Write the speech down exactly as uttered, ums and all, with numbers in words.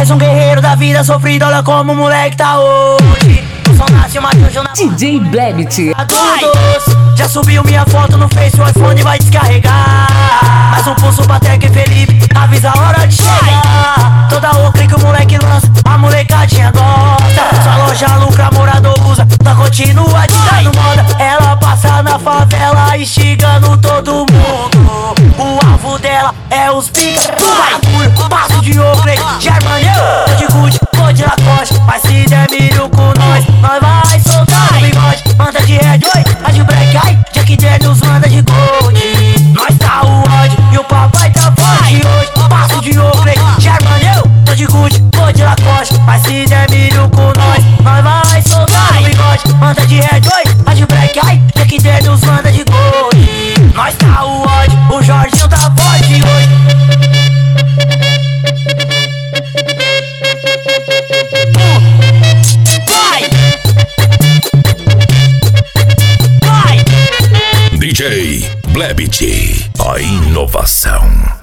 Mais um guerreiro da vida sofrida, olha como o moleque tá hoje. O som nasce, uma anjo na D J Blebit. Já subiu minha foto no Face, o iPhone vai descarregar. Mais um pulso pra Teca e Felipe, avisa a hora de chegar. Toda ocre que o moleque lança, a molecadinha gosta. Sua loja lucra, morador usa, tá continua ditando moda. Ela passa na favela, instigando todo mundo. O alvo dela é os pica do bagulho. Passo de ocre, Germany, tô de Gucci, tô de Lacoste. Mas se der milho com nós, nós vai soltar o bigode. Manda de Red, oi, a de Black Eye, Jack Daniels manda de Gold. Nós tá o ódio e o papai tá forte hoje. Passo de ocre, Germany, tô de Gucci, tô de Lacoste. Mas se der milho com nós, nós vai soltar o bigode. Manda de Red, oi, a de Black Eye, Jack Daniels manda de Gold. Nós tá o ódio, o Jorginho tá forte hoje. D J Blebit, a inovação.